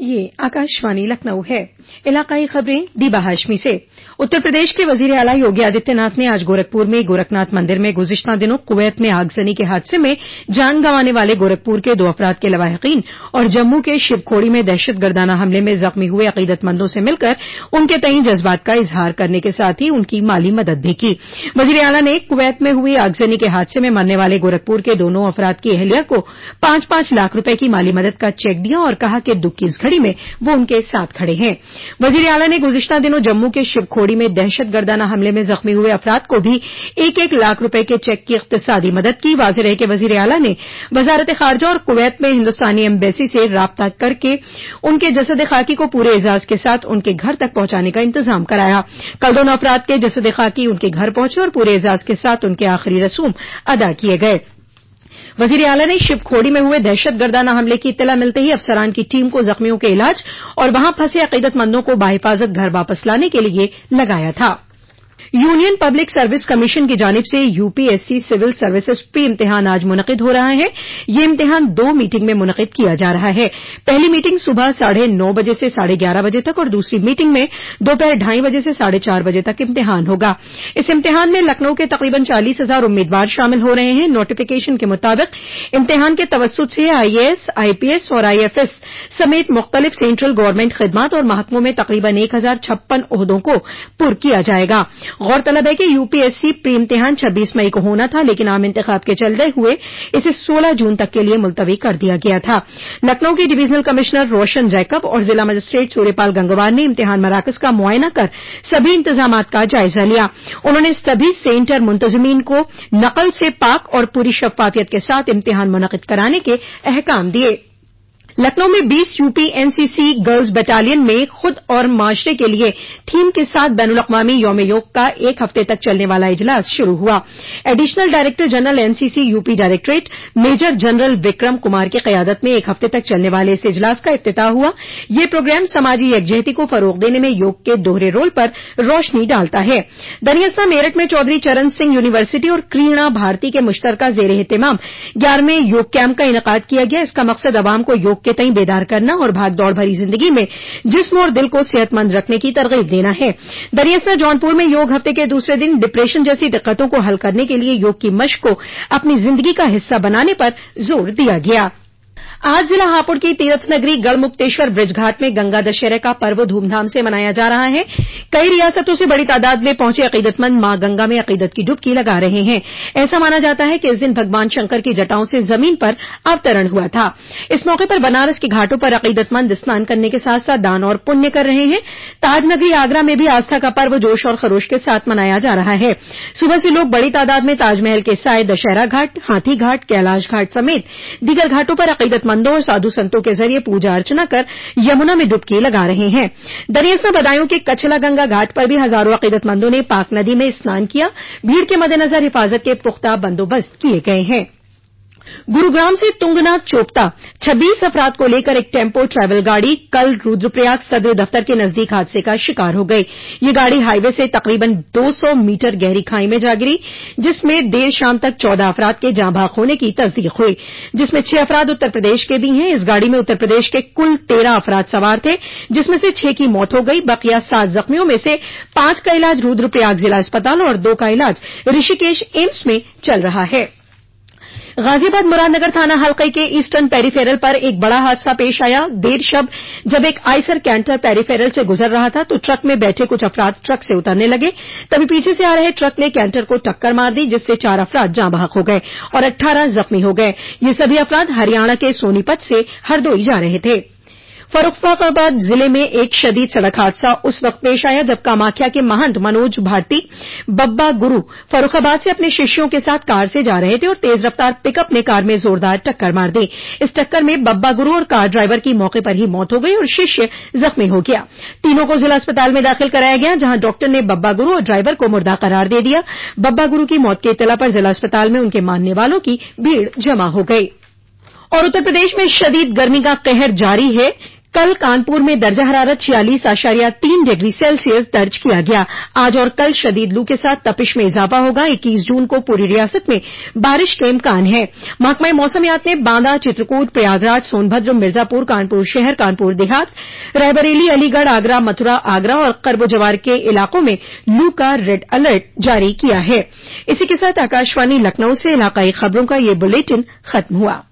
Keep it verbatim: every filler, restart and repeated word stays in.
ये आकाशवाणी लखनऊ है। इलाकाई खबरें दीबा हाशमी से। उत्तर प्रदेश के वजीर आला योगी आदित्यनाथ ने आज गोरखपुर में गोरखनाथ मंदिर में गुज़िश्ता दिनों कुवैत में आगजनी के हादसे में जान गंवाने वाले गोरखपुर के दो अफराद के लवाहिकीन और जम्मू के शिवखोड़ी में दहशतगर्दाना हमले में जख्मी हुए अकीदतमंदों से मिलकर उनके तईं जज्बात का इजहार करने के साथ ही उनकी माली मदद भी की। वजीर आला ने कुवैत में हुई आगजनी के हादसे में मरने वाले गोरखपुर के दोनों अफराद की अहलिया को पांच पांच लाख रुपए की माली मदद का चेक दिया और कहा कि दुख की इस घड़ी में वो उनके साथ खड़े हैं। वजीर आला ने गुज़िश्ता दिनों जम्मू के शिवखोड़ी में दहशतगर्दाना हमले में जख्मी हुए अफराद को भी एक एक लाख रुपए के चेक की इख्तिसादी मदद की। वाज़ेह रहे कि वजीर आला ने वजारत खारजा और कुवैत में हिंदुस्तानी एम्बेसी से राब्ता करके उनके जसद खाकी को पूरे एजाज के साथ उनके घर तक पहुंचाने का इंतजाम कराया। कल दोनों अफराद के जसद खाकी उनके घर पहुंचे और पूरे एजाज के साथ उनके आखिरी रसूम अदा किए गए। वजीर आला ने शिवखोड़ी में हुए दहशतगर्दाना हमले की इत्तला मिलते ही अफसरान की टीम को जख्मियों के इलाज और वहां फंसे अकीदतमंदों को बाहिफाजत घर वापस लाने के लिए लगाया था। यूनियन पब्लिक सर्विस कमीशन की जानिब से यूपीएससी सिविल सर्विसेज प्री इम्तिहान आज मुनक़िद हो रहा है। ये इम्तिहान दो मीटिंग में मुनक़िद किया जा रहा है। पहली मीटिंग सुबह साढ़े नौ बजे से साढ़े ग्यारह बजे तक और दूसरी मीटिंग में दोपहर ढाई बजे से साढ़े चार बजे तक इम्तिहान होगा। इस इम्तिहान में लखनऊ के तकरीबन चालीस हजार उम्मीदवार शामिल हो रहे हैं। नोटिफिकेशन के मुताबिक इम्तिहान के तवस्सुत से आईएएस, आईपीएस और आईएफएस समेत मुख्तलिफ सेंट्रल गवर्नमेंट खिदमात और महकमों में तकरीबन एक हजार छप्पन ओहदों को पुर किया जाएगा। गौरतलब है कि यूपीएससी प्री इम्तिहान छब्बीस मई को होना था, लेकिन आम इंतखाब के चलते हुए इसे सोलह जून तक के लिए मुलतवी कर दिया गया था। लखनऊ के डिवीजनल कमिश्नर रोशन जैकब और जिला मजिस्ट्रेट सूर्यपाल गंगवार ने इम्तिहान मराकज का मुआयना कर सभी इंतजामात का जायजा लिया। उन्होंने सभी सेंटर मुंतजिमीन को नकल से पाक और पूरी शफाफियत के साथ इम्तिहान मुनक़िद कराने के अहकाम दिए। लखनऊ में बीस यूपी एनसीसी गर्ल्स बटालियन में खुद और माशरे के लिए थीम के साथ बैनुल-अक़वामी यौम योग का एक हफ्ते तक चलने वाला इजलास शुरू हुआ। Additional director general NCC UP directorate major general Vikram Kumar की क़यादत में एक हफ्ते तक चलने वाले इस इजलास का इफ्तिताह हुआ। यह प्रोग्राम समाजी यकजहती को फरोग़ देने में योग के दोहरे रोल पर रोशनी डालता है। दरअसल मेरठ में चौधरी चरण सिंह यूनिवर्सिटी और क्रीड़ा भारती के मुश्तरका ज़ेर एहतिमाम ग्यारहवें योग कैंप का इनेकाद किया गया। इसका मकसद अवाम को योग के तई बेदार करना और भागदौड़ भरी जिंदगी में जिस्म और दिल को सेहतमंद रखने की तरगीब देना है। दरअसल जौनपुर में योग हफ्ते के दूसरे दिन डिप्रेशन जैसी दिक्कतों को हल करने के लिए योग की मश्क को अपनी जिंदगी का हिस्सा बनाने पर जोर दिया गया। आज जिला हापुड़ की तीर्थ नगरी गढ़मुक्तेश्वर ब्रिजघाट में गंगा दशहरे का पर्व धूमधाम से मनाया जा रहा है। कई रियासतों से बड़ी तादाद में पहुंचे अकीदतमंद मां गंगा में अकीदत की डुबकी लगा रहे हैं। ऐसा माना जाता है कि इस दिन भगवान शंकर की जटाओं से जमीन पर अवतरण हुआ था। इस मौके पर बनारस के घाटों पर अकीदतमंद स्नान करने के साथ साथ दान और पुण्य कर रहे हैं। ताजनगरी आगरा में भी आस्था का पर्व जोश और खरोश के साथ मनाया जा रहा है। सुबह से लोग बड़ी तादाद में ताजमहल के साए, दशहरा घाट, हाथी घाट, कैलाश घाट समेत दीगर घाटों पर अकीदत मंदों और साधु संतों के जरिए पूजा अर्चना कर यमुना में डुबकी लगा रहे हैं। दरियासर बदायूं के कछला गंगा घाट पर भी हजारों अकीदतमंदों ने पाक नदी में स्नान किया। भीड़ के मद्देनजर हिफाजत के पुख्ता बंदोबस्त किए गए हैं। गुरुग्राम से तुंगनाथ चोपता छब्बीस अफराद को लेकर एक टेम्पो ट्रैवल गाड़ी कल रुद्रप्रयाग सदर दफ्तर के नजदीक हादसे का शिकार हो गई। ये गाड़ी हाईवे से तकरीबन दो सौ मीटर गहरी खाई में जा गिरी, जिसमें देर शाम तक चौदह अफराद के जाँ भाग होने की तस्दीक हुई, जिसमें छह अफराद उत्तर प्रदेश के भी हैं। इस गाड़ी में उत्तर प्रदेश के कुल तेरह अफराद सवार थे, जिसमें से छह की मौत हो गई। बकिया सात जख्मियों में से पांच का इलाज रुद्रप्रयाग जिला अस्पताल और दो का इलाज ऋषिकेश एम्स में चल रहा है। गाजियाबाद मुरादनगर थाना हल्के के ईस्टर्न पेरीफेरल पर एक बड़ा हादसा पेश आया। देर शब जब एक आइसर कैंटर पेरीफेरल से गुजर रहा था तो ट्रक में बैठे कुछ अफराद ट्रक से उतरने लगे। तभी पीछे से आ रहे ट्रक ने कैंटर को टक्कर मार दी, जिससे चार अफराद जाँ बहक हो गए और अट्ठारह जख्मी हो गए। ये सभी अफराद हरियाणा के सोनीपत से हरदोई जा रहे थे। फर्रुखाबाद जिले में एक शदीद सड़क हादसा उस वक्त पेश आया जब कामाख्या के महंत मनोज भारती बब्बा गुरु फर्रुखाबाद से अपने शिष्यों के साथ कार से जा रहे थे और तेज रफ्तार पिकअप ने कार में जोरदार टक्कर मार दी। इस टक्कर में बब्बा गुरु और कार ड्राइवर की मौके पर ही मौत हो गई और शिष्य जख्मी हो गया। तीनों को जिला अस्पताल में दाखिल कराया गया, जहां डॉक्टर ने बब्बा गुरु और ड्राइवर को मुर्दा करार दे दिया। बब्बा गुरु की मौत की इत्तला पर जिला अस्पताल में उनके मानने वालों की भीड़ जमा हो गई। और उत्तर प्रदेश में शदीद गर्मी का कहर जारी है। कल कानपुर में दर्जा हरारत छियालीस आशारिया तीन डिग्री सेल्सियस दर्ज किया गया। आज और कल शदीद लू के साथ तपिश में इजाफा होगा। इक्कीस जून को पूरी रियासत में बारिश के इम्कान है। महकमा मौसमियात ने बांदा, चित्रकूट, प्रयागराज, सोनभद्र, मिर्जापुर, कानपुर शहर, कानपुर देहात, रायबरेली, अलीगढ़, आगरा, मथुरा, आगरा और कर्ब जवार के इलाकों में लू का रेड अलर्ट जारी किया है। इसी के साथ आकाशवाणी लखनऊ से इलाकाई खबरों का ये बुलेटिन खत्म हुआ।